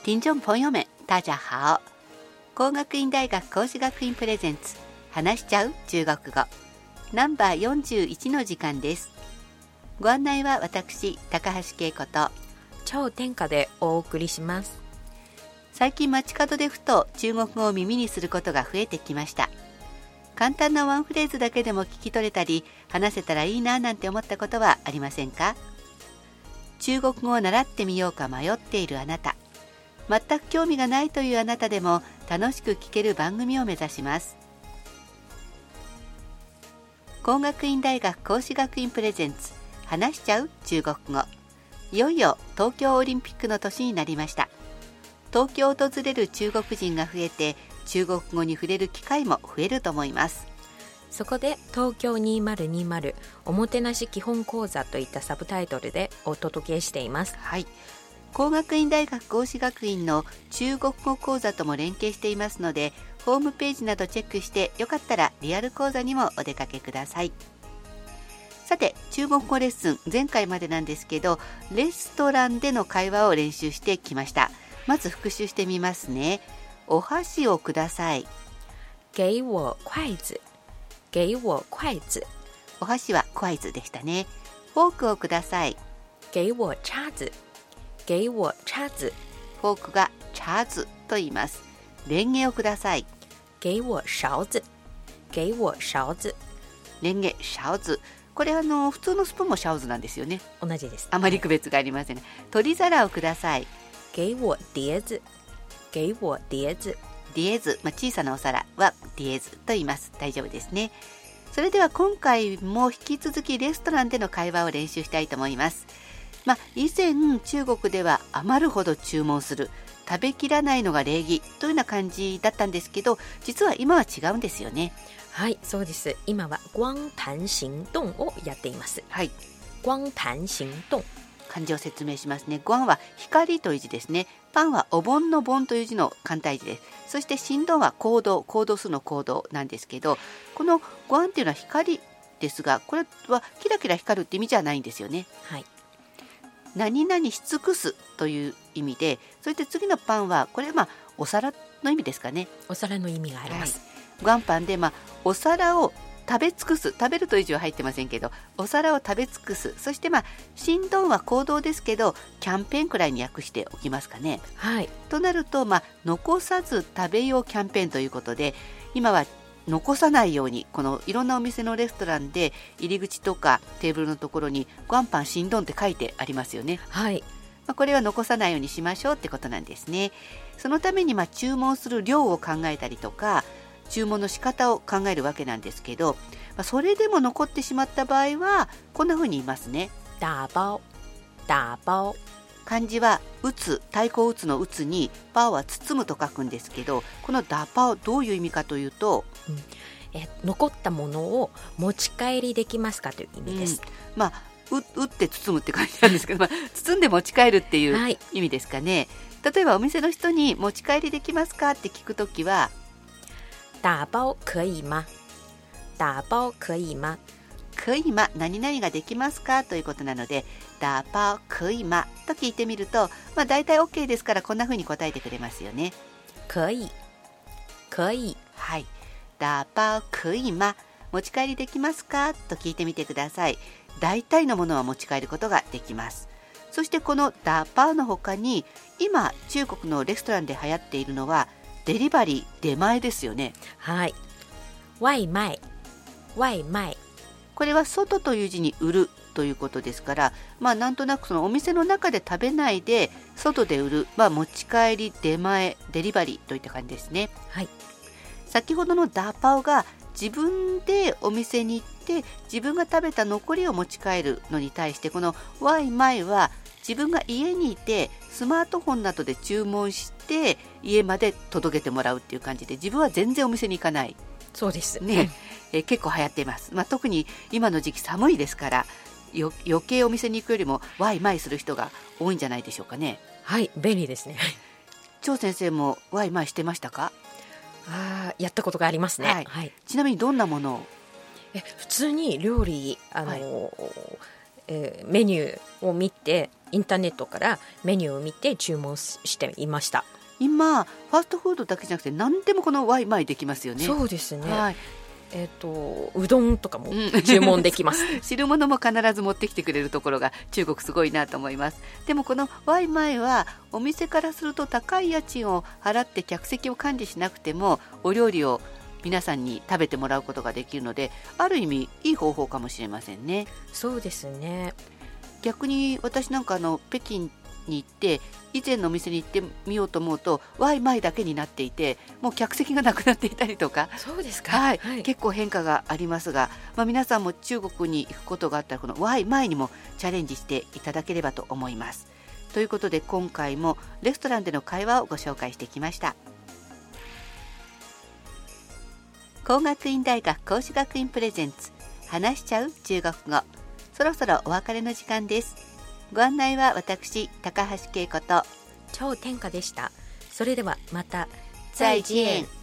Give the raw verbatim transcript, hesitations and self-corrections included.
听众朋友们大家好。工学院大学講師学院プレゼンツ話しちゃう中国語ナンバーよんじゅういちの時間です。ご案内は私高橋恵子と超天下でお送りします。 最近街角でふと中国語を耳にすることが増えてきました。簡単なワンフレーズだけでも聞き取れたり話せたらいいななんて思ったことはありませんか？中国語を習ってみようか迷っているあなた、全く興味がないというあなたでも楽しく聞ける番組を目指します。工学院大学講師学院プレゼンツ話しちゃう中国語。いよいよ東京オリンピックの年になりました。東京を訪れる中国人が増えて中国語に触れる機会も増えると思います。 そこで東京にせんにじゅうおもてなし基本講座といったサブタイトルでお届けしています。 はい、工学院大学講師学院の中国語講座とも連携していますので、ホームページなどチェックしてよかったらリアル講座にもお出かけください。さて、中国語レッスン前回までなんですけど、レストランでの会話を練習してきました。まず復習してみますね。お箸をください。 给我筷子。给我筷子。 お箸は筷子でしたね。フォークをください。 给我叉子。给我叉子。 フォークが叉子と言います。レンゲをください。 给我勺子。给我勺子。 レンゲ、勺子。これあの普通のスプーンもシャオズなんですよね。 同じです。 あまり区別がありませんね。取り皿をください。 给我碟子。给我碟子。 ディエーズ、まあ、小さなお皿はディエーズと言います。大丈夫ですね。それでは今回も引き続きレストランでの会話を練習したいと思います。まあ、以前中国では余るほど注文する、食べきらないのが礼儀というような感じだったんですけど、実は今は違うんですよね。 はい、そうです。今は光談行動をやっています。 はい、 光談行動、 漢字を説明しますね。光は光という字ですね。パンはお盆の盆という字の簡体字です。そして行動は行動、行動するの行動なんですけど、この光っていうのは光ですが、これはキラキラ光るって意味じゃないんですよね。 はい、 何々し尽くすという意味で、そして次のパンはこれまあお皿の意味ですかね。 お皿の意味があります。 はい、光パンで、まあ、お皿を食べ尽くす、食べるという字は入ってませんけど、お皿を食べ尽くす。そしてまあ行動は行動ですけど、キャンペーンくらいに訳しておきますかね。 はい、 となると、まあ、残さず食べようキャンペーンということで、今は残さないように、このいろんなお店のレストランで入り口とかテーブルのところに光パン行動って書いてありますよね。 はい、 まあ、これは残さないようにしましょうってことなんですね。そのためにまあ注文する量を考えたりとか、注文の仕方を考えるわけなんですけど、まあ、それでも残ってしまった場合はこんな風に言いますね。 打包、打包。 漢字は打つ、太鼓を打つの打つにパオは包むと書くんですけど、この打包どういう意味かというと、 うん、え残ったものを持ち帰りできますかという意味です。 うん、まあう打って包むって感じなんですけど、まあ、包んで持ち帰るっていう意味ですかね。はい、例えばお店の人に持ち帰りできますかって聞くときは、 打包可以吗？打包可以吗？ 可以吗？何々ができますかということなので、打包可以吗と聞いてみると、まあ、大体 OK ですからこんな風に答えてくれますよね。 可以、可以。 はい、打包可以吗？持ち帰りできますかと聞いてみてください。大体のものは持ち帰ることができます。そしてこの打包の他に、今中国のレストランで流行っているのはデリバリー、出前ですよね。 はい、外卖、外卖。 これは外という字に売るということですから、まあ、なんとなくそのお店の中で食べないで外で売る、まあ、持ち帰り、出前、デリバリーといった感じですね。 はい、 先ほどのダーパオが自分でお店に行って自分が食べた残りを持ち帰るのに対して、このワイマイは自分が家にいてスマートフォンなどで注文して家まで届けてもらうっていう感じで、自分は全然お店に行かない。 そうですね、えー、結構流行っています。まあ、特に今の時期寒いですから、よ余計お店に行くよりもワイマイする人が多いんじゃないでしょうかね。 はい、便利ですね。 張先生もワイマイしてましたか？ あ、やったことがありますね。はいはい、 ちなみにどんなものを？ え普通に料理あの、はい、 えー、メニューを見てインターネットからメニューを見て注文していました。 今ファーストフードだけじゃなくて何でもこのワイマイできますよね。 そうですね、 はい、 えーと、うどんとかも注文できます、 うん、汁物も必ず持ってきてくれるところが中国すごいなと思います。でもこのワイマイはお店からすると高い家賃を払って客席を管理しなくてもお料理を皆さんに食べてもらうことができるので、ある意味いい方法かもしれませんね。 そうですね。 逆に私なんかあの北京に行って以前のお店に行ってみようと思うとワイマイだけになっていて、もう客席がなくなっていたりとか。 そうですか、 はいはい、 結構変化がありますが、まあ、皆さんも中国に行くことがあったらこのワイマイにもチャレンジしていただければと思います。ということで今回もレストランでの会話をご紹介してきました。工学院大学講師学院プレゼンツ話しちゃう中国語、そろそろお別れの時間です。ご案内は私高橋恵子と超天下でした。それではまた再见。